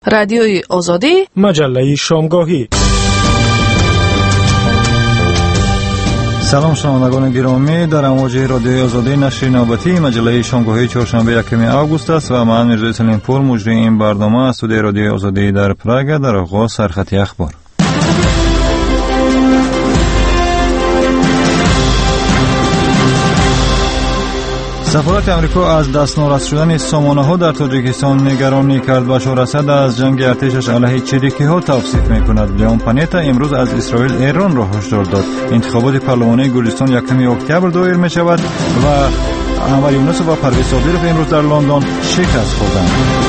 رادیوی آزادی، مجله شامگاهی. سلام شنوندگان گرامی، در امواج رادیوی آزادی نشر نوبتی مجله شامگاهی چهارشنبه 1 آگوست است و من میرزا سلیمپور مجری این برنامه از استودیوی رادیوی آزادی در پراگ در آغاز سرخط اخبار. سفارت امریکا از دست نارس شدن سامانه‌ها در تاجیکستان نگرانی کرد. بشار اسد از جنگ ارتشش علیه چریکی‌ها توصیف می‌کند. لیون پانیتا امروز از اسرائیل ایران را هشدار داد. انتخابات پارلمانی گرجستان 1 اکتبر دایر می‌شود و انور یونس و پرویز صابرов امروز در لندن شکست خوردند.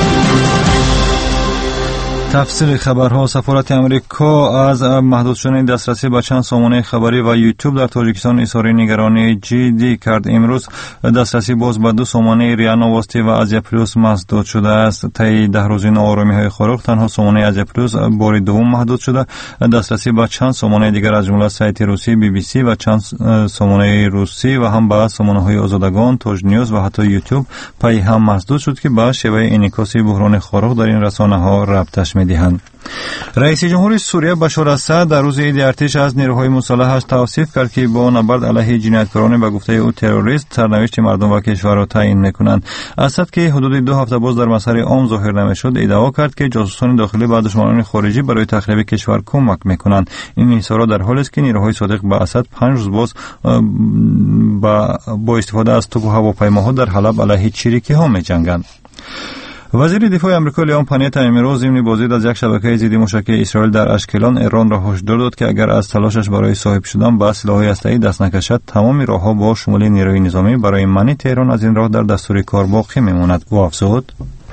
تفسیر خبرها. سفارت امریکا از محدود شدن دسترسی به چند سامانه خبری و یوتیوب در تاجیکستان اظهار نگرانی جدی کرد. امروز دسترسی باز به دو سامانه ریا نواستی و آزیا پلوس مسدود شده است. طی 10 روز ناآرامی‌های خاروق تنها سامانه آزیا پلوس بار دوم محدود شده. دسترسی به چند سامانه دیگر از جمله سایت روسی BBC و چند سامانه روسی و هم به سامانه‌های آزادگان، توج نیوز و حتی یوتیوب پای هم مسدود شد که به شیوه انعکاس بحران خاروق در این رسانه‌ها ربطش می‌دهند. رئیس جمهور سوریه بشار اسد در روز عید ارتش از نیروهای مسلحش توصیف کرد که با نبرد علیه جنایتکاران به گفته او تروریست سرنوشت مردم و کشور را تعیین می‌کنند. اسد که حدود 2 هفته باز در مسیر عام ظاهر نمی‌شد ادعا کرد که جاسوسان داخلی به دشمنان خارجی برای تخریب کشور کمک می‌کنند. این اظهارات در حالی است که نیروهای صادق به اسد 5 روز باز با استفاده از توپ و هواپیماها در حلب علیه چریکی‌ها می‌جنگند. وزیر دفاع آمریکا لیون پانیتا امروز ضمن بازدید از یک شبکه ضد موشکی اسرائیل در اشکلون ایران را هشدار داد که اگر از تلاشش برای صاحب شدن به سلاح هسته‌ای دست نکشد تمام راه‌ها با شمول نیروی نظامی برای منع تهران از این راه در دستور کار باقی میماند. او افزود: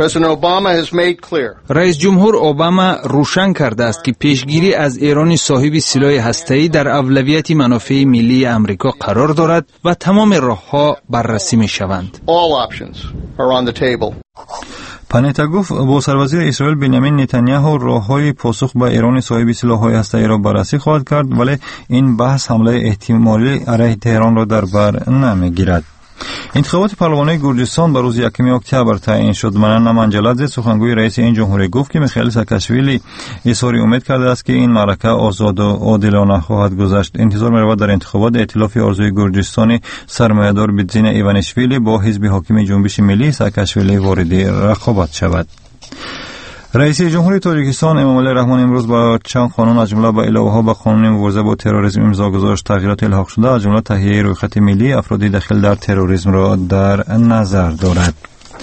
رئیس جمهور اوباما روشن کرده است که پیشگیری از ایران صاحب سلاح هسته‌ای در اولویت منافع ملی آمریکا قرار دارد و تمام راه‌ها بررسی می‌شوند. پانیتا گفت با سروزیر اسرائیل بنیامین نتانیاهو راه‌های پاسخ به ایران صاحب سلاح‌های هسته‌ای را بررسی خواهد کرد، ولی این بحث حمله احتمالی علیه تهران را در بر نمی‌گیرد. انتخابات پارلمانی گرجستان به روز 1 اکتبر تعیین شد. منان منجلادزه سخنگوی رئیس این جمهوری گفت که میخائیل ساکاشویلی اظهار امید کرده است که این معرکه آزاد و عادلانه خواهد گذشت. انتظار می‌رود در انتخابات ائتلاف آرزوی گرجستان سرمایه‌دار بیتزین ایوانشویلی با حزب حاکم جنبش ملی ساکاشویلی وارد رقابت شود. رئیس جمهوری تاجیکستان امامعلی رحمان امروز با چند قانون از جمله با علاوه‌ها به قانون مبارزه با تروریسم امضا گذاشت. تغییرات الحاق شده از جمله تهیه رویخط ملی افراد داخل در تروریسم را در نظر دارد.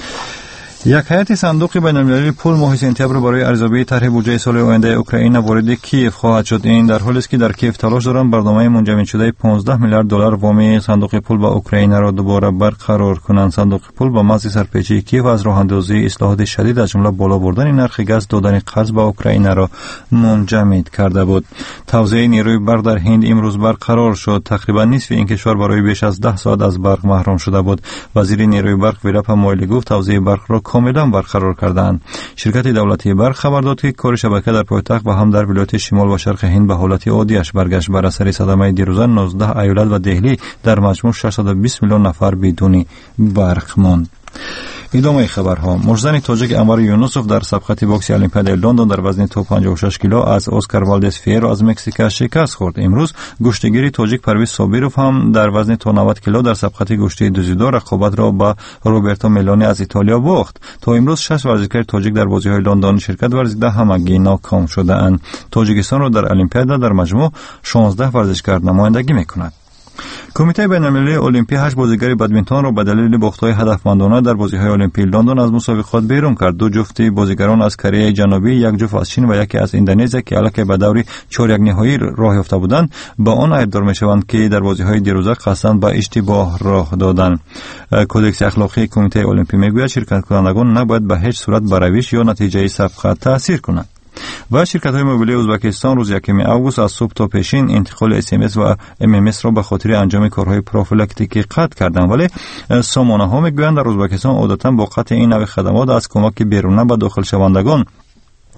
یک هیئت صندوق بین‌المللی پول ماه سپتامبر برای ارزیابی طرح بودجه سال آینده اوکراین وارد کیف خواهد شد. این در حالی است که در کیف تلاش دارند برنامه منجمد شده 15 میلیارد دلار وام صندوق پول با اوکراین را دوباره برقرار کنند. صندوق پول با محض سرپیچی کیف از راه‌اندازی اصلاحات شدید از جمله بالا بردن نرخ گاز دادن قرض به اوکراین را منجمد کرده بود. توزیع نیروی برق در هند امروز برقرار شد. تقریبا نصف این کشور برای بیش از 10 ساعت از برق محروم شده بود. وزیر نیروی برق ویراپا موئیلی گفت توزیع برق را کاملا برقرار کردند. شرکت دولتی برق خبر داد که کار شبکه در پایتخت و هم در ولایت شمال و شرق هند به حالت عادیش برگشت. بر اثر صدمه دیروزه 19 ایالت و دهلی در مجموع 620 میلیون نفر بدون برق ماند. ادامه خبرها. مرزن تاجیک انور یونسوف در سبقت بوکس المپیاد لندن در وزن تو 56 کیلو از اسکار والدز فیرو از مکزیک شکست خورد. امروز گشتگیری تاجیک پرویز صابرov هم در وزن تو 90 کیلو در سبقت گشتی دوزیدو رقابت را با روبرتو ملانی از ایتالیا باخت. تا امروز 6 ورزشکار تاجیک در بازی‌های لندن شرکت ورزیده همگی ناکام شده‌اند. تاجیکستان را در المپیاد در مجموع 16 ورزشکار نمایندگی می‌کند. کمیته بین‌المللی المپی 8 بازیگر بدمینتون را به دلیل باخت‌های هدفمندانه در بازی‌های المپی لندن از مسابقات بیرون کرد. 2 جفت بازیگران از کره جنوبی، 1 جفت از چین و یکی از اندونزی که الکی به دور 4 نهایی راه یافته بودند با آن ادعا می‌شوند که در بازی‌های دیروزه قصداً به اشتباه راه دادند. کدکس اخلاقی کمیته المپی میگوید شرکت کنندگان نباید به هیچ صورت بر روش یا نتیجه سبقت تأثیر کنند. و شرکت‌های موبیلی ازبکستان روز 1 آگوست از صبح تا پیشین انتقال SMS و MMS را به خاطر انجام کارهای پروفیلاکتیکی قطع کردند، ولی سامانه‌ها میگویند در ازبکستان عادتاً با قطع این نوع خدمات از کمک بیرونی به داخل شوندگان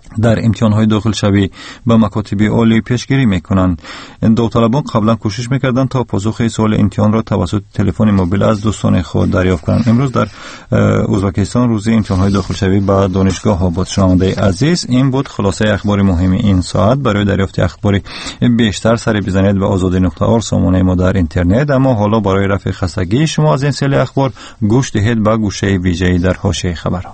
در امتحانهای داخل شوی به مکاتب عالی پیشگیری میکنند. داوطلبان قبلا کوشش میکردند تا پاسخ سوال امتحان را توسط تلفن موبیل از دوستان خود دریافت کنند. امروز در ازبکستان روز امتحانهای داخل شوی به دانشگاه ها بود. شنونده عزیز، این بود خلاصه اخبار مهم این ساعت. برای دریافت اخبار بیشتر سر بزنید به azadi.org سامانه ما در اینترنت. اما حالا برای رفع خستگی شما از این سری اخبار گوش دهید به گوشه ویژه‌ای در حاشیه خبرها.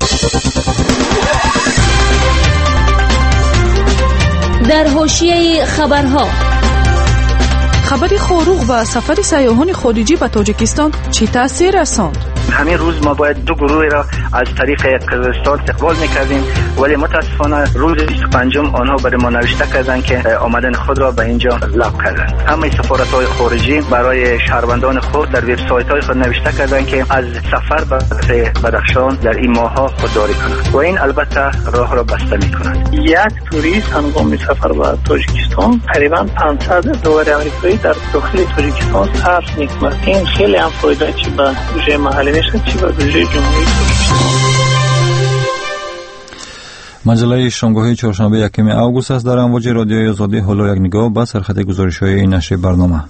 در حاشیه خبرها، خبر خاروق و سفر سیاحان خارجی به تاجیکستان چه تأثیر رساند؟ همین روز ما باید 2 گروه را از طریق قزاقستان استقبال می‌کردیم، ولی متاسفانه روز 25 آنها برای ما نوشته کردند که آمدن خود را به اینجا لغو کردند. همه سفارت‌های خارجی برای شهروندان خود در وبسایت‌های خود نوشته کردند که از سفر به بدخشان در این ماه‌ها خودداری کنند و این البته راه را بسته می‌کند. یک توریست هنگام سفر به تاجیکستان تقریباً $500 آمریکایی در داخل تاجیکستان صرف می‌کند. این خیلی هم فایده چی به بودجه محلی میشه چی به بودجه جمهوری تاجیکستان. مجله شامگاهی چهارشنبه 1 اوگوست است. در امواج رادیوی آزادی حالا یک نگاه به سرخط گزارش‌های این نشر برنامه.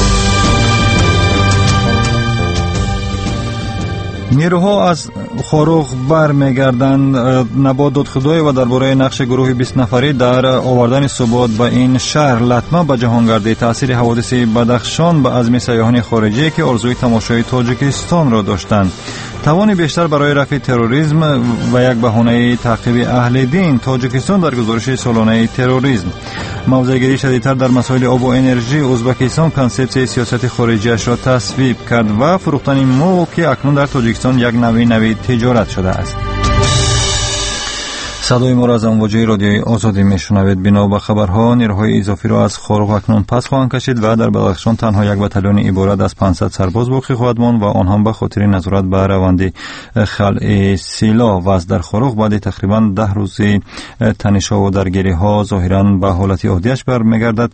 نیروها از خاروق برمیگردند. نبات دادخدای و درباره نقش گروه 20 نفری در آوردن ثبات به این شهر لطمه به جهان گردید. تاثیر حوادث بدخشان به عزم سیاحان خارجی که آرزوی تماشای تاجیکستان را داشتند. توان بیشتر برای رفع تروریسم و یک بهانه تعقیب اهل دین. تاجیکستان در گزارش سالانه تروریسم. موضع‌گیری شدیدتر در مسائل آب و انرژی. ازبکستان کنسپت سیاست خارجیش را تصویب کرد و فروختن مو که اکنون در تاجیکستان یک نوع تجارت شده است. صدای ما را از امواج رادیوی آزادی میشنوید. بنا به خبرها نیروهای اضافی را از خاروق اکنون پس خواهند کشید و در بدخشان تنها یک بتالون عبارت از 500 سرباز باقی خواهد ماند و آنها به خاطر نظارت بر روند خلع سلاح و از در خاروق بعد تقریبا 10 روز تنش‌ها و درگیری‌ها ظاهراً به حالت عادیش برمیگردد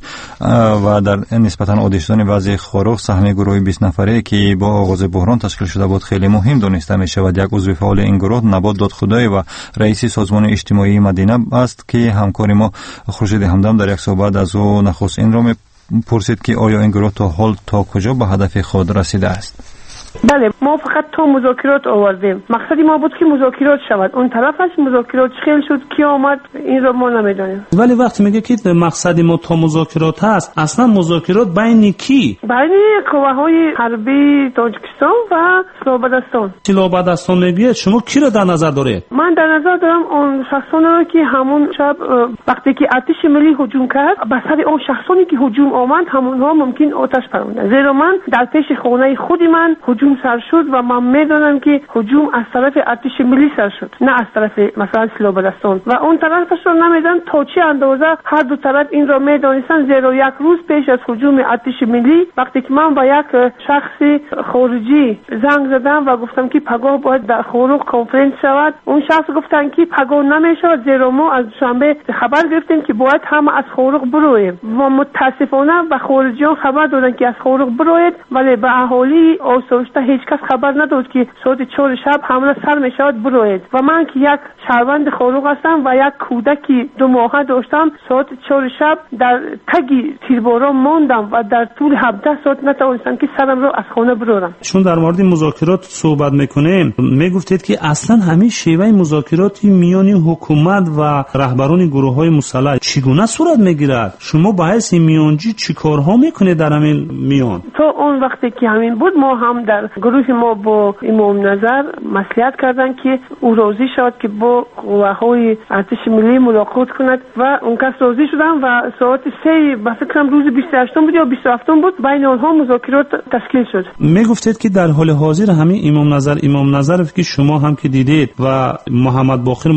و در نسبتاً عادی شدن وضع خاروق سهم گروه 20 نفره که با آغاز بحران تشکیل شده بود خیلی مهم دانسته می‌شود. یک عضو فعال این گروه نبات دادخدای و رئیس سازمان اجتماعی مدینه است که همکار ما خورشید همدم در یک صحبت از او نخست این را می‌پرسید که آیا این گروه تا حال تا کجا به هدف خود رسیده است؟ بله، ما فقط تا مذاکرات آوردیم. مقصدی ما بود که مذاکرات شود. اون طرفش مذاکرات خیلی شد کی آمد این را ما نمیدانیم. ولی وقتی میگه که مقصدی ما تا مذاکرات هست، اصلا مذاکرات بین کی؟ بین قواهای حربی تاجیکستان و سلابدستان. سلابدستان میگه شما کی را در نظر دارید؟ من در نظر دارم اون شخصانی را که همون شب وقتی که ارتش ملی هجوم کرد به سر اون شخصانی که هجوم آمد همونها ممکن آتش پراندن. زیرا من در پیش خانه خودی من هجوم سر شد و من میدونم که هجوم از طرف ارتش ملی سر شد، نه از طرف مثلا سلابدستان و اون طرفش رو نمیدونم تا چه اندازه هر دو طرف این را میدونستن. زیرا یک روز پیش از هجوم ارتش ملی وقتی که من با یک شخص خارجی زنگ زدم و گفتم که پگاه باید در خاروق کنفرانس شود، اون شخص گفتن که پگاه نمیشود زیرا ما از شنبه خبر گرفتیم که باید هم از خاروق برویم و متاسفانه به خارجیان خبر دادن که از خاروق بروید، ولی به اهالی آسایشته هیچ کس خبر نداد که ساعت 4 شب حمله سر می شود بروید. و من که یک شهروند خاروق هستم و یک کودکی 2 ماهه داشتم، ساعت 4 شب در تگی تیرباران ماندم و در طول 17 ساعت نتوانستم که سرم را از خانه برورم. چون در مورد مذاکرات صحبت میکنیم، میگفتید که اصلا همین شیوه مذاکراتی میان حکومت و رهبران گروه‌های مسلح چگونه صورت میگیرد؟ شما با حیث میانجی چی کارها میکنید در همین میان؟ تا اون وقتی که همین بود ما هم در گروه ما با امام نظر مصلحت کردن که او راضی شد که با قواهای ارتش ملی ملاقات کند و اون کس راضی شدن و ساعت 3 به فکرم روز 28 بود یا 27 بود بین آنها مذاکرات تشکیل شد. میگفتید که در حال حاضر همین امام نظر که شما هم که دیدید و محمد باقر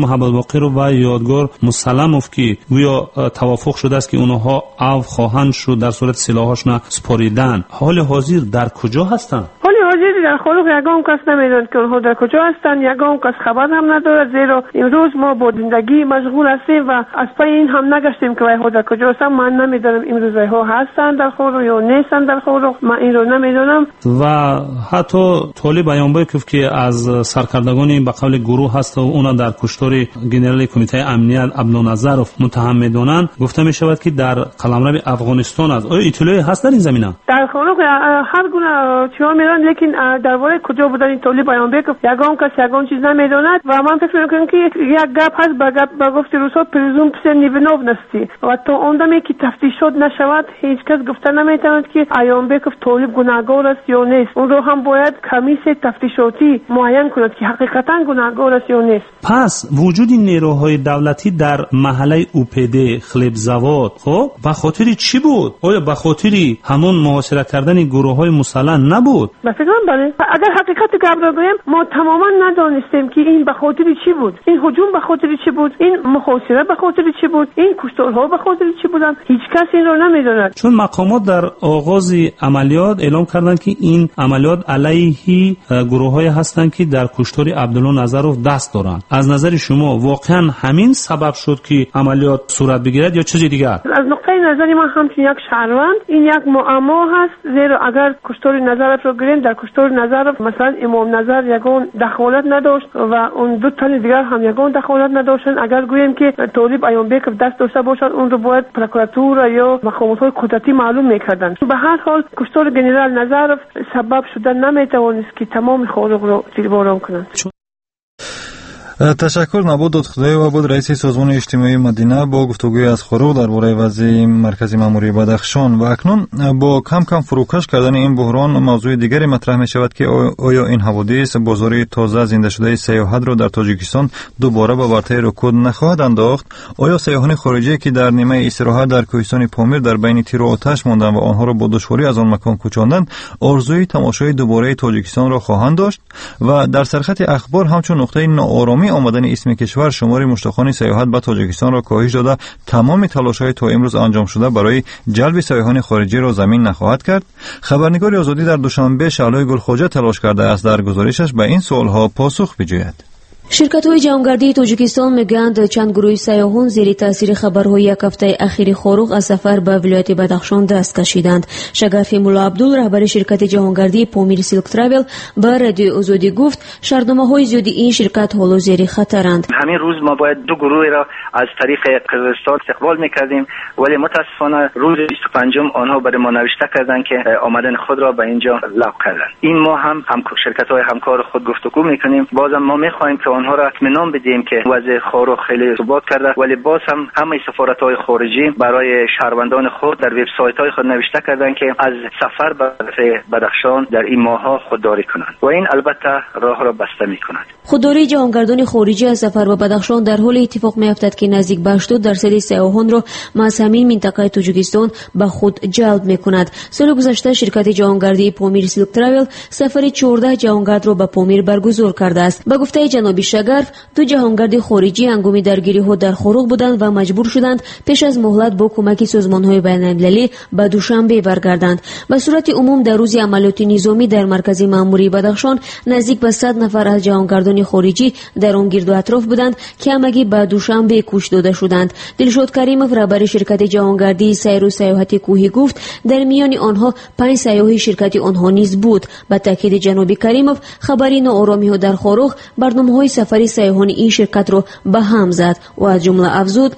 و یادگار مسلموف که گویا توافق شده است که اونها خواهند شد در صورت سلاحاشون سپاریدن، حال حاضر در کجا هستند؟ حال حاضر ولی در خارج یگان کس نمیداند که آنها در کجا هستند، یگان کس خبر هم ندارد، زیرا امروز ما با زندگی مشغول هستیم و از پای این هم نگشتیم که ویها در کجا هستند. من نمیدانم امروز ویها هستند در خارج یا نیستند در خارج، من این رو نمیدانم. و حتی طالب بیان گفت که از سرکردگان این به قول گروه هست و اونا در کشتار گنرال کمیته امنیت عبدالنظرов متهم میدونن. گفته می شود که در قلمرو افغانستان است. آیا اطلاعی هست در این زمینه؟ در خارج هر گونه چیزا میرن، لیکن درباره کجا بودن این طالب بیان گفت یگان کس یگان چیز نمیداند و من فکر میکنم که یک گپ هست به گفت روسا پرزوم پس نیونوف نستی و تا اندمی که تفتیشات نشود هیچ کس گفته نمیتواند که ایانبکov طالب گناهکار است یا نیست. اون رو هم باید کمیسیون تفتیشاتی معین کند که حقیقتا گناهکار است یا نیست. پس وجود نیروهای دولتی در محله اوپیده خلیبزاد خب به خاطر چی بود؟ آیا به خاطر همون محاصره کردن گروه‌های مسلح نبود؟ به فکر من بله. اگر حقیقت گپ را بگویم ما تماما ندانستیم که این به خاطر چی بود، این هجوم به خاطر چی بود، این محاصره به خاطر چی بود، این کشتارها به خاطر چی بودن. هیچ کس این رو نمیداند. چون مقامات در آغاز عملیات اعلام کردند که این عملیات علیه گروه‌های هستند که در کشتار عبدالنظرov دست دارند. از نظر شما واقعا همین سبب شد که عملیات صورت بگیرد یا چیز دیگه؟ از نقطه نظر من همچون یک شهروند این یک معما هست، زیرا اگر کشتار نظرov رو گیریم، در کشتار نظرov مثلا امام نظر یگان دخالت نداشت و اون دو تن دیگر هم یگان دخالت نداشتن. اگر گوییم که طالب ایانبکov دست داشته باشد اون رو باید پروکراتور یا مقامات قدرتی معلوم میکردن. به هر حال کشتار گنرال نظرov سبب شدن نمیتوانست که تمام خارق رو تیرباران کنند. تشکر. نبود دادخدایی و بود رئیس سازمان اجتماعی مدینه با گفتگوی از خروق درباره وضع مرکز ماموری بدخشان. و اکنون با کم کم فروکش کردن این بحران موضوع دیگری مطرح می شود که آیا این حوادث بازار تازه زنده شده سیاحت را در تاجیکستان دوباره به ورطه رکود نخواهد انداخت؟ آیا سیاحان خارجی که در نیمه استراحت در کوهستان پامیر در بین تیر و آتش ماندند و آنها را با دشواری از آن مکان کوچاندند آرزوی تماشای دوباره تاجیکستان را خواهند داشت؟ و در سرخط اخبار همچون نقطه ناآرامی آمدن اسم کشور شماری مشتاقان سیاحت به تاجیکستان را کاهش داده تمام تلاش‌های تا امروز انجام شده برای جلب سیاحان خارجی را زمین نخواهد کرد. خبرنگار آزادی در دوشنبه شعلای گلخواجه تلاش کرده است در گزارشش به این سوالها پاسخ بجوید. شرکت‌های جهانگردی تاجیکستان میگویند چند گروه سیاحان زیر تاثیر خبرهای یک هفته اخیر خاروق از سفر به ولایت بدخشان دست کشیدند. شگرف مولا عبدول رهبر شرکت جهانگردی پامیر سیلک تراول به رادیو آزادی گفت شهردنامه‌های زیادی این شرکت حالا زیر خطرند. همین روز ما باید دو گروه را از طریق قزاقستان استقبال می‌کردیم ولی متاسفانه روز 25 آنها برای ما نوشته کردند که آمدن خود را به اینجا لغو کردند. این ما هم شرکت‌های همکار خود گفتگو می‌کنیم. بازم ما می‌خواهیم که آنها را اطمینان بدیم که وضع خاروق خیلی ثبات کرده ولی باز هم همه سفارت‌های خارجی برای شهروندان خود در وبسایت‌های خود نوشته کردند که از سفر به بدخشان در این ماه‌ها خودداری کنند و این البته راه را بسته می‌کند. خودداری جهانگردان خارجی از سفر به بدخشان در حال اتفاق می‌افتد که نزدیک به 80% سیاحان را از همین منطقه تاجیکستان به خود جلب می‌کند. سال گذشته شرکت جهانگردی پامیر سیلک تراول سفر 14 جهانگرد را به پامیر برگزار کرده است. به گفته جناب شگرف دو جهانگرد خارجی هنگام درگیری‌ها در خاروق بودند و مجبور شدند پیش از مهلت با کمک سازمان‌های بین‌المللی به دوشنبه برگردند. به صورت عموم در روز عملیات نظامی در مرکز ماموری بدخشان نزدیک به 100 نفر از جهانگردان خارجی در آن گرد و اطراف بودند که همگی به دوشنبه کشته داده شدند. دلشاد کریمов رهبر شرکت جهانگردی سیر و سیاحت کوهی گفت در میان آنها 5 سیاح شرکت آنها نیز بود. به تاکید جناب کریمov خبری ناآرامی‌ها در خاروق برنامه‌های سفری سیاحان این شرکت را به هم زد و از جمله افزود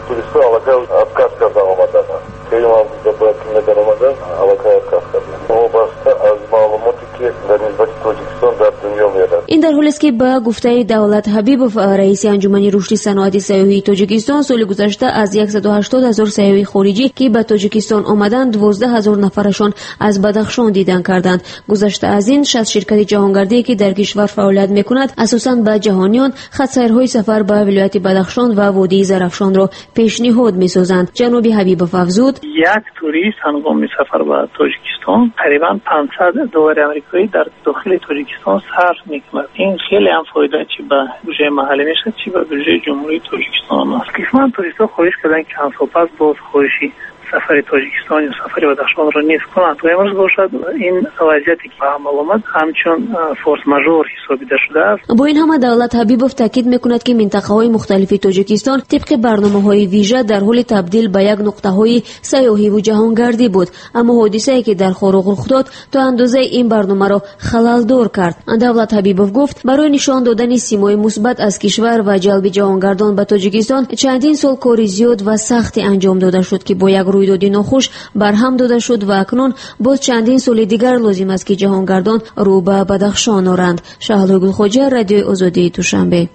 این در حالی است که به گفته دولت حبیبov رئیس انجمن رشد صنعت سیاحی تاجیکستان سال گذشته از 180,000 سیاح خارجی که به تاجیکستان آمدند 12,000 نفرشان از بدخشان دیدن کردند. گذشته از این 60 شرکت جهانگردی که در کشور فعالیت میکند اساساً به جهانیان خط سیرهای سفر به ولایت بدخشان و وادی زرافشان را پیشنهاد میسازند. جناب حبیبov افزود یک توریست هنگام سفر به تاجیکستان تقریبا 500 دلار آمریکایی در داخل تاجیکستان صرف می‌کند. این خیلی هم فایده چی به بودجه محلی میشه چی به بودجه جمهوری تاجیکستان است. قسمت توریست‌ها خواهش کردن که همسو پس باز خواهشی سفر تاجیکستان یا سفر بدخشان را نیست کنند و امروز باشد این وضعیتی که به عمل آمد همچون فورس ماژور حسابیده شده است. با این همه دولت حبیبوف تاکید میکند که منطقه‌های مختلف تاجیکستان طبق برنامه‌های ویژه در حال تبدیل به یک نقطه‌های سیاحی و جهانگردی بود، اما حادثه‌ای که در خوروغ رخ داد تا اندازه این برنامه را خلل‌دار کرد. دولت حبیبوف گفت برای نشان دادن سیمای مثبت از کشور و جلب جهانگردان به تاجیکستان چندین سال کاری زیاد و سختی انجام داده شد که با یک رویداد ناخوش برهم داده شد و اکنون باز چندین سال دیگر لازم است که جهانگردان رو به بدخشان آرند. شهلا گلخوجه، رادیو آزادی دوشنبه.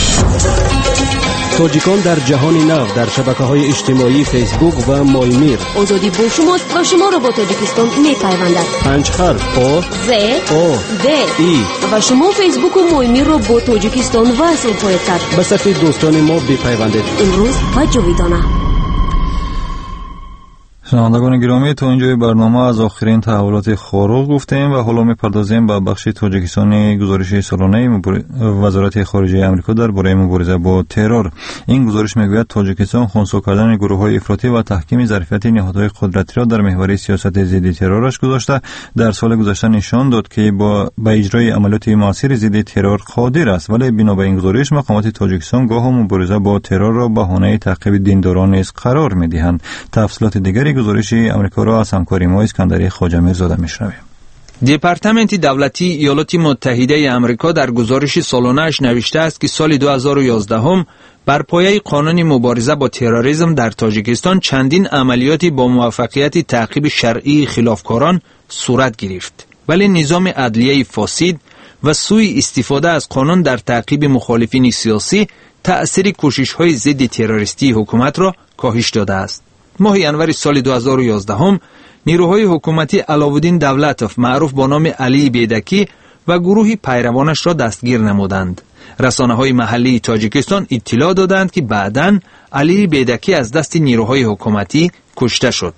تاجیکان در جهان نو در شبکه‌های اجتماعی فیسبوک و مایمیر. آزادی با شماست و شما را با تاجیکستان می‌پیوندد. 5 حرف آ ز او د ای و شما فیسبوک و مایمیر را با تاجیکستان وصل خواهید کرد. به صفحه دوستان ما بپیوندید. امروز و جاویدانه. شنوندگان گرامی، تا اینجای برنامه از آخرین تحولات خوروغ گفتیم و حالا می‌پردازیم به بخش تاجیکستانی گزارش سالانه وزارت خارجه آمریکا درباره مبارزه با ترور. این گزارش میگوید تاجیکستان خنثی کردن گروه‌های افراطی و تحکیم ظرفیت نهادهای قدرتی را در محور سیاست ضد ترورش گذاشته. در سال گذشته نشان داد که با اجرای عملیات موثر ضد ترور قادر است، ولی بنا به این گزارش مقامات تاجیکستان گاه مبارزه با ترور را بهانه تعقیب دینداران نیز قرار می‌دهند. تفصیلات دیگری گزارش آمریکا را از همکاری ما اسکندری خواجه زاده میشنویم. دپارتمنت دولتی ایالات متحده آمریکا در گزارش سالانه‌اش نوشته است که سال 2011 بر پایه قانون مبارزه با تروریسم در تاجیکستان چندین عملیاتی با موفقیت تعقیب شرعی خلافکاران صورت گرفت، ولی نظام عدلیه فاسد و سوء استفاده از قانون در تعقیب مخالفین سیاسی تأثیر کوشش‌های ضد تروریستی حکومت را کاهش داده است. ماه ینور سال 2011 نیروهای حکومتی علاءالدین دولتوف معروف با نام علی بیدکی و گروهی پیروانش را دستگیر نمودند. رسانه‌های محلی تاجیکستان اطلاع دادند که بعداً علی بیدکی از دست نیروهای حکومتی کشته شد.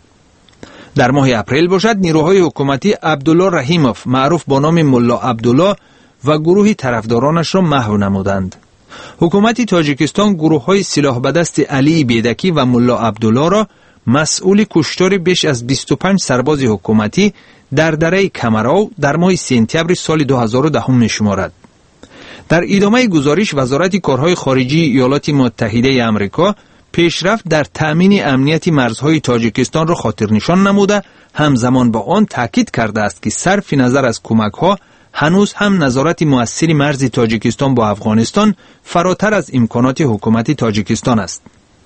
در ماه اپریل باشد نیروهای حکومتی عبدالله رحیموف معروف با نام ملا عبدالله و گروهی طرفدارانش را محو نمودند. حکومت تاجیکستان گروه‌های سلاح به دست علی بیدکی و ملا عبدالله را مسئول کشتار بیش از 25 سرباز حکومتی در دره کمراو در ماه سپتامبر سال 2010 می‌شمارد. در ادامه گزارش وزارت کارهای خارجی ایالات متحده آمریکا پیشرفت در تأمین امنیت مرزهای تاجیکستان را خاطر نشان نموده، همزمان با آن تاکید کرده است که صرف نظر از کمک‌ها هنوز هم نظارت مؤثر مرز تاجیکستان با افغانستان فراتر از امکانات حکومت تاجیکستان است.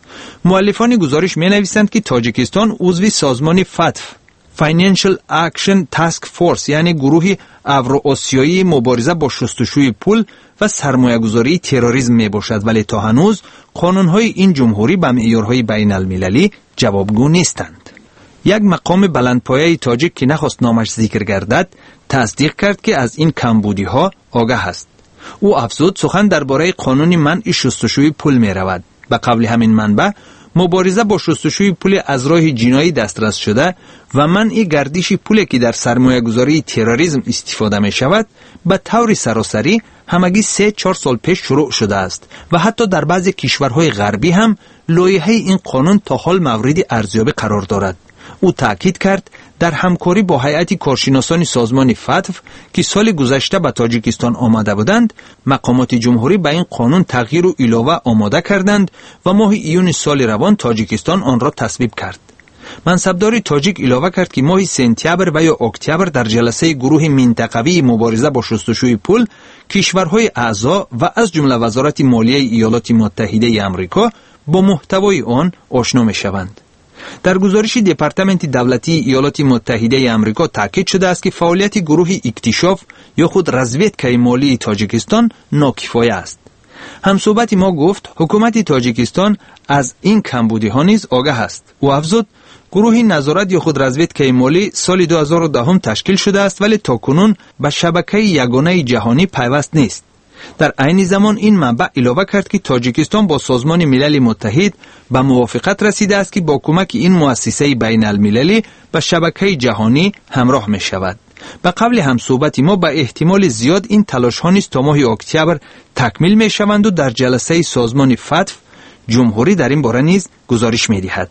مؤلفان گزارش می‌نویسند که تاجیکستان عضو سازمان فتف Financial Action Task Force یعنی گروه اوراسیایی مبارزه با شستشوی پول و سرمایه‌گذاری تروریسم میباشد، ولی تا هنوز قانون‌های این جمهوری به معیارهای بین‌المللی جوابگو نیستند. یک مقام بلندپایه تاجیک که نخواست نامش ذکر گردد تصدیق کرد که از این کمبودی‌ها آگاه است. او افزود سخن درباره قانون منع شستشوی پول می‌رود. به قول همین منبع مبارزه با شستشوی پول از راه جنایی دسترس شده و منع گردش پولی که در سرمایه‌گذاری تروریسم استفاده می شود به طور سراسری همگی 3-4 سال پیش شروع شده است و حتی در بعضی کشورهای غربی هم لایحه این قانون تا حال مورد ارزیابی قرار دارد. او تاکید کرد در همکاری با هیئت کارشناسان سازمان فتف که سال گذشته به تاجیکستان آمده بودند، مقامات جمهوری به این قانون تغییر و علاوه آماده کردند و ماه ایون سال روان تاجیکستان آن را تصویب کرد. منصبدار تاجیک علاوه کرد که ماه سپتامبر و یا اکتبر در جلسه گروه منطقوی مبارزه با شستشوی پول کشورهای اعضا و از جمله وزارت مالیه ایالات متحده آمریکا با محتوای آن آشنا می‌شوند. در گزارش دپارتمنت دولتی ایالات متحده آمریکا تاکید شده است که فعالیت گروه اکتشاف یا خود رزویدکای مالی تاجیکستان ناکفایه است. همصحبت ما گفت حکومت تاجیکستان از این کمبودی‌ها نیز آگاه است. او افزود گروه نظارت یا خود رزویدکای مالی سال 2010 تشکیل شده است ولی تاکنون به شبکه یگانه جهانی پیوست نیست. در عین زمان این منبع علاوه کرد که تاجیکستان با سازمان ملل متحد به موافقت رسیده است که با کمک این مؤسسه بین المللی به شبکه جهانی همراه می شود. به قبل همصحبت ما به احتمال زیاد این تلاش ها نیز تا ماه اکتبر تکمیل می شوند و در جلسه سازمان فتف جمهوری در این باره نیز گزارش می دهد.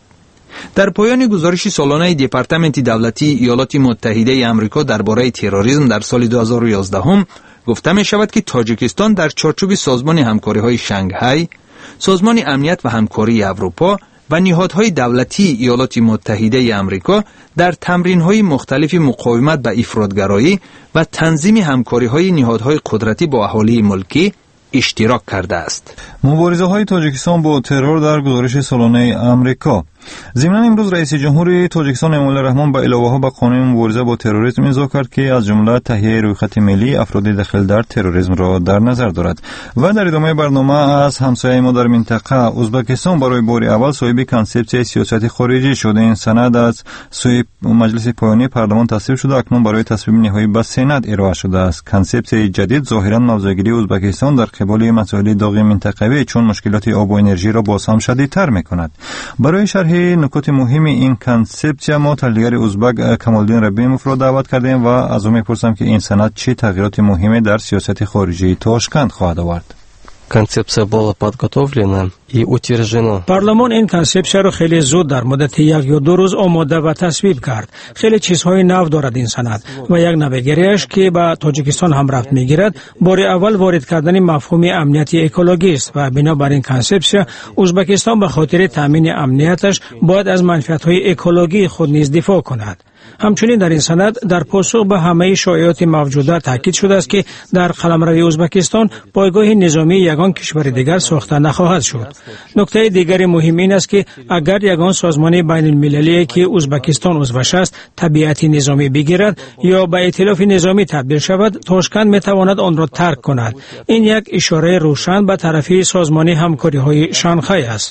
در پایان گزارش سالانه دپارتمنت دولتی ایالات متحده آمریکا درباره تروریسم در سال 2011 گفته می شود که تاجیکستان در چارچوب سازمان همکاری‌های شانگهای، سازمان امنیت و همکاری اروپا و نهادهای دولتی ایالات متحده آمریکا در تمرین‌های مختلف مقاومت به افراطگرایی و تنظیم همکاری‌های نهادهای قدرتی با اهالی ملکی اشتراک کرده است. مبارزه‌های تاجیکستان با ترور در گزارش سالانه آمریکا. ضمناً امروز رئیس جمهور تاجیکستان امامالله رحمان با علاوه بر قانون مبارزه با تروریسم امضا کرد که از جمله تهیه رویخط ملی افراد داخل در تروریسم را در نظر دارد. و در ادامه برنامه از همسایه ما در منطقه ازبکستان برای بار اول صاحب کانسپسیون سیاست خارجی شده. این سند از سوی مجلس پایانی پارلمان تصویب شده، اکنون برای تصویب نهایی به سنا ارائه شده است. کانسپسیون جدید ظاهراً موضع‌گیری ازبکستان در قبال مسائل داغ منطقوی چون مشکلات آب و انرژی را باز هم شدیدتر می‌کند. برای شرح نکات مهم این کانسپسیون ما تحلیلگر ازبک کمالدین ربیموف را دعوت کردیم و از او می‌پرسم که این سند چه تغییرات مهمی در سیاست خارجی تاشکند خواهد آورد. Концепция была подготовлена и утверждена. پارلمان این کنسپسیون را خیلی زود در مدت 1 یا 2 روز آماده و تصویب کرد. خیلی چیزهای نو دارد این سند و یک نوگیریش که با تاجیکستان هم رفت میگیرد بار اول وارد کردن مفهوم امنیت اکولوژی است و بنابر این کنسپسیون ازبکستان به خاطر تامین امنیتش باید از منفعت‌های اکولوژی خود نیز دفاع کند. همچنین در این سند در پاسخ به همه شایعات موجوده تاکید شده است که در قلمرو ازبکستان پایگاه نظامی یگان کشور دیگر ساخته نخواهد شد. نکته دیگر مهم این است که اگر یگان سازمان بین المللی که ازبکستان عضوش است طبیعت نظامی بگیرد یا به ائتلاف نظامی تبدیل شود، تاشکند میتواند آن را ترک کند. این یک اشاره روشن به طرفی سازمان همکاری‌های شانگهای است.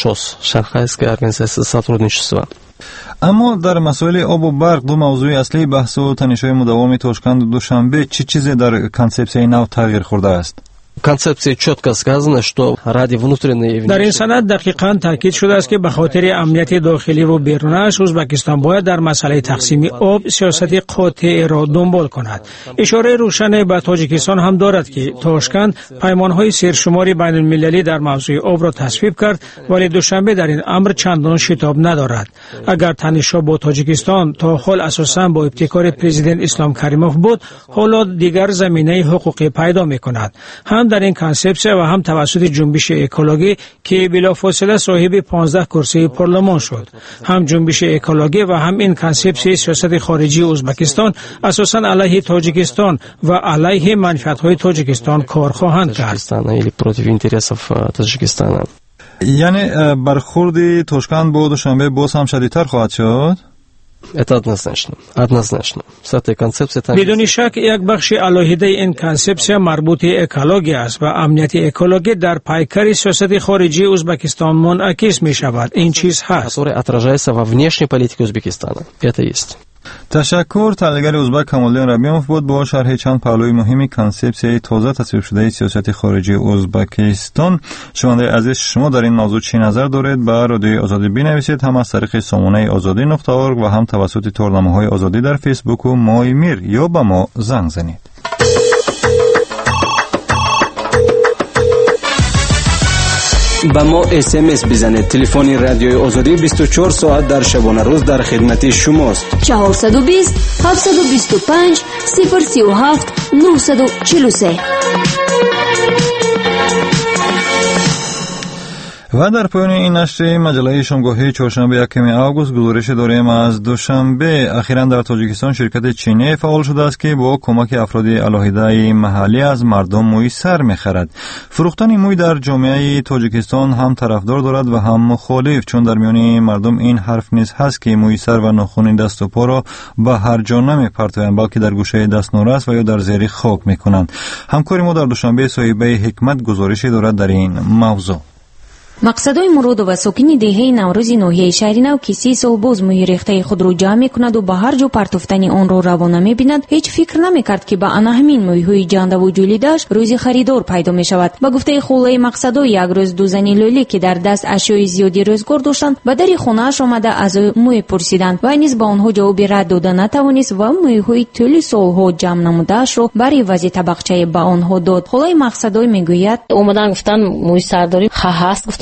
اما در مسائل آب و برق دو موضوع اصلی بحث و تنش‌های مداوم تاشکند و دوشنبه چه چیزی در کنسپسیون نو تغییر خورده است؟ концепции четко сказано, что ради внутренней. در این سند دقیقاً تاکید شده است که به خاطر امنیت داخلی و بیرونش ازبکستان باید در مسئله تقسیم آب سیاست قاطع را دنبال کند. اشاره روشن به تاجیکستان هم دارد که تاشکند پیمانهای سرشمار بین المللی در موضوع آب را تصویب کرد ولی دوشنبه در این امر چندان شتاب ندارد. اگر تنش‌ها با تاجیکستان تا حال اساساً با ابتکار پرزیدنت اسلام کریموف بود، حالا دیگر زمینه حقوقی پیدا می‌کند. هم در این کنسپسیون و هم توسط جنبش اکولوژی که بلافاصله صاحب 15 کرسی پارلمان شد. هم جنبش اکولوژی و هم این کنسپسیون سیاست خارجی ازبکستان اساساً علیه تاجیکستان و علیه منفعت‌های تاجیکستان کار خواهند کرد. یعنی برخورد تاشکند با دوشنبه باز هم شدیدتر خواهد شد؟ Это однозначно. С этой концепцией там بدون شک یک بخش علاهده این کنسپسیون مربوط اکولوژی است و امنیت اکولوژی در پیکر سیاست خارجی ازبکستان منعکس می شود. این چیز هست. который отражается во внешней политике Узбекистана. Это есть. تشکر. تحلیلگر ازبک کمالدین ربیموف بود با شرح چند پهلوی مهم کنسپسیون تازه تصویب شده سیاست خارجی ازبکستان. شنونده عزیز، شما در این موضوع چه نظر دارید؟ به رادیوی آزادی بنویسید، هم از طریق سامانه آزادی.org و هم توسط تورنمه‌های آزادی در فیسبوک و مایمیر یا به ما زنگ زنید. با ما SMS بزنید. تلفن رادیوی آزادی 24 ساعت در شبانه روز در خدمت شماست. 420 725 037 943. و در پایان این نشر مجله شامگاهی چهارشنبه 1 آگوست گزارش داریم از دوشنبه. اخیراً در تاجیکستان شرکت چینی فعال شده است که با کمک افراد علاهده محلی از مردم موی سر می‌خرد. فروختن موی در جامعه تاجیکستان هم طرفدار دارد و هم مخالف، چون در میان مردم این حرف نیز هست که موی سر و ناخن دست و پا را به هر جا نمی‌پرتویند بلکه در گوشه دست نورست و یا در زیر خاک می‌کنند. همکار ما در دوشنبه صاحبه حکمت گزارشی دارد در این موضوع. мақсадои муроду ва сокини деҳаи наврӯзи ноҳияи шаҳри нав ки 30 сол боз мӯи рехтаи худро ҷамъ мекунад ва ба ҳар ҷо партофтани онро равона мебинад, ҳеҷ фикр намекард ки ба ана ҳамин мӯйҳои ҷандаву ҷӯлидааш рӯзи харидор пайдо мешавад. ба гуфтаи хулаи мақсадо, як рӯз ду зани лӯлӣ ки дар даст ашёи зиёди рӯзгор доштанд ба дари хонааш омада аз ӯ мӯй пурсиданд. вай низ ба онҳо ҷавоби рад дода натавонист ва мӯйҳои тӯли солҳо ҷамъ намудаашро бар ивази табақчае ба онҳо дод. хулаи мақсадо мегӯяд: омадан гуфтан мӯй сар дорӣ? ха ҳаст. гуфтам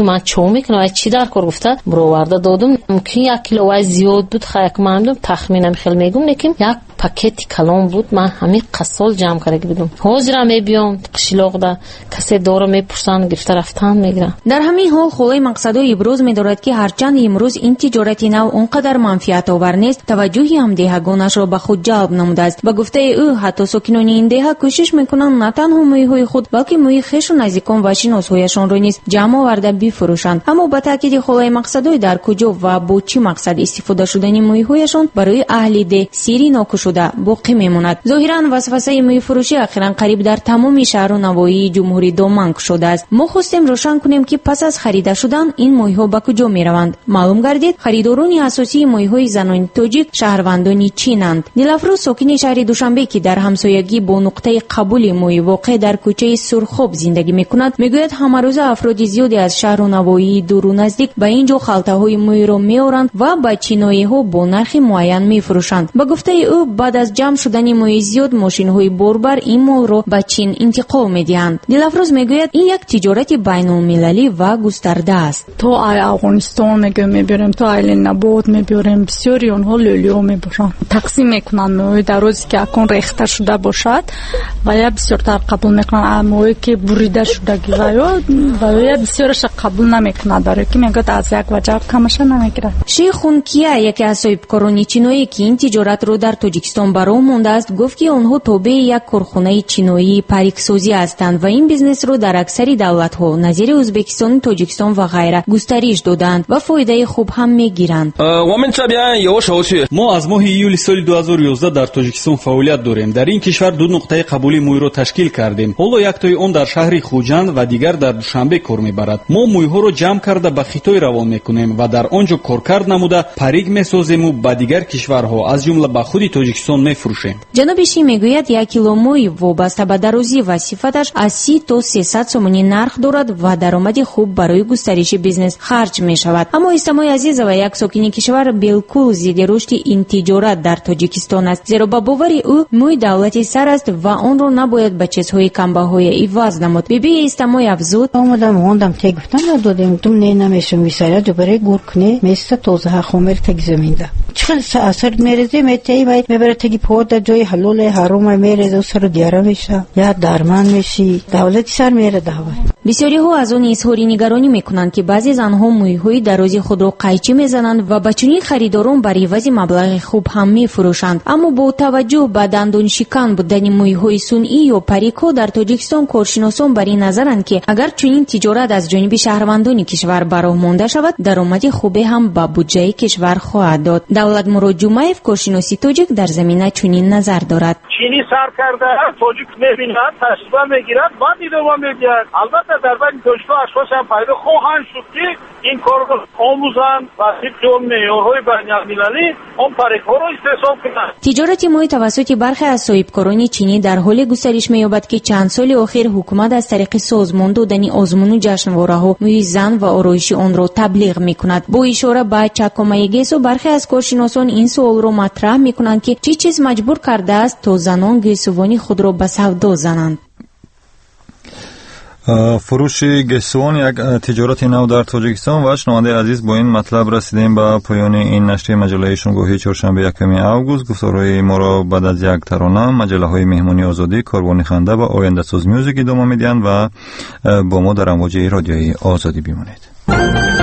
من چو میکنم چی در کار گفته برآورده دادم ممکن 1 کیلو زیاد بود خیلی مندم تخمینم خیلی میگم لیکن یک پاکت کلام بود من همین قسال جمع کرده بودم حاضر میبیام قشلاق کسی داره میپرسن گرفته رفتن میگیرن. در همین حال خولای مقصدو ابراز می‌دارد که هرچند امروز این تجارت نو اونقدر منفعت آور نیست توجهی هم دهگانش را به خود جلب نموده است. با گفته او حتی ساکنان این دهه کوشش میکنند نه تنها میوه خود بلکه میوه خویش و نزدیکان و شناسایشان را نیز جمع آورده بفروشند. اما با تاکید خولای مقصدو در کجا و با چه مقصد استفاده شدن میوهشان برای اهل ده سری ناکشوده باقی میماند. ظاهرا وسوسه میوه فروشی اخیراً قریب در تمام شهر و نواحی جمهوری دامن شده است. ما خواستیم روشن کنیم که پس از خریده شدن این میوه به کجا میروند. معلوم گردید خریداران اساسی میوه زنان تاجیک شهروندان چینند. دلافروز ساکن شهر دوشنبه که در همسایگی با نقطه قبول میوه واقع در کوچه سرخاب زندگی میکند میگوید همه روز افراد زیادی از شهر و نواحی دور و نزدیک به اینجا خلطه‌های میوه را میآورند و به چینایی‌ها با نرخ معین میفروشند. به گفته او بعد از جمع شدن میوه زیاد ماشین‌های باربر این مال را به چین انتقال می‌دهند. دلافروز میگوید این یک تجارت بین‌المللی و گسترده است. تو افغانستان میبریم تو ایل نبات میبریم بسیاری اونها لولیو میبرن تقسیم میکنن میوه در روزی که اکون ریخته شده باشد و یا بسیارتر قبول میکنن میوه که بریده شده و یا بسیارش قبول نمیکنن برای که میگه از یک وجه کمش نمیگیره. شیخ خونکیا یکی از صاحبکاران چینایی که این تجارت رو در تاجیکستان برای مونده است گفت که آنها تابع یک کارخانه چینایی پریکسازی هستند و این بیزنس رو در اکثر دولت‌ها نظیر ازبکستان، تاجیکستان و غیره گسترش دادند و فایده خوب هم میگیرند. ما از ماه ایول سال 2011 در تاجیکستان فعالیت داریم. در این کشور دو نقطه قبولی موی رو تشکیل کردیم. حالا یک تای اون در شهر خوجند و دیگر در دوشنبه کار میبرد. ما موی ها رو جمع کرده به خیتای روان میکنیم و در آنجا کارکرد نموده پریک میسازیم و به دیگر کشورها از جمله به خود تاجیکستان میفروشیم. جناب شی میگوید 1 کیلو موی وابسته به درازی و صفتش از 30 تا 300 سومانی نرخ دارد و درآمد خوب برای گسترش بیزنس خرج می شود. اما استماع عزیز و یک ساکن کشور بالکل ضد رشد این تجارت در تاجیکستان است، زیرا با باور او موی دولتی سر است و آن را نباید به چیزهای کمبه‌های عوض نمود. بیبی استماع افزود اومدم تگ گفتم دادیم تو نه نمیشم ویساله دوباره گورکنه میسته توزه خمر تگ زمینده چخل اثر میرزه میتی میبره تگی پود جای حلول حرام میرزه سر دیاره میشه یا درمان میشی دولتی سر میره دعوا. بسیاری ها از آن اظهار نگرانی میکنند که بعضی زنها مویهای درازی خود را قیچی میزنند و به چنین خریداران بر عوض مبلغ خوب هم میفروشند. اما با توجه به دندان شکن بودن مویهای صنعی یا پریکو در تاجیکستان کارشناسان بر این نظرند که اگر چنین تجارت از جانب شهروندان کشور براه مانده شود درآمد خوبی هم به بودجه کشور خواهد داد. دولت مراد جمعیف کارشناسی تاجیک در زمینه چنین نظر دارد. چینی سر کرده تاجیک میبینند تجربه میگیرند بعد ادامه میدهند. البته در بین دانشگاه اشخاص هم پیدا خواهند شد که این کار رو آموزند و طبق معیارهای بین‌المللی اون پریک‌ها رو استحصال کنند. تجارت موی توسط برخی از صاحبکاران چینی در حال گسترش می‌یابد که چند سال اخیر حکومت از طریق سازمان دادن آزمون و جشنواره‌ها موی زن و آرایش آن را تبلیغ می‌کند. با اشاره به چکمه‌گیس و برخی از کارشناسان این سوال را مطرح می‌کنند که چه چیز مجبور کرده است تا زنان گیسوانی خود را به سودا زنند. فروش گیسوان یک تجارت نو در تاجیکستان و شنونده عزیز با این مطلب رسیدیم به پایان این نشریه مجله شنگاهی چهارشنبه 1 اوگوست. گفتارهای ما را بعد از یک ترانه مجله های مهمانی آزادی، کاروان خنده و آینده ساز میوزیک ادامه میدهند و با ما در امواج رادیوی آزادی بمانید.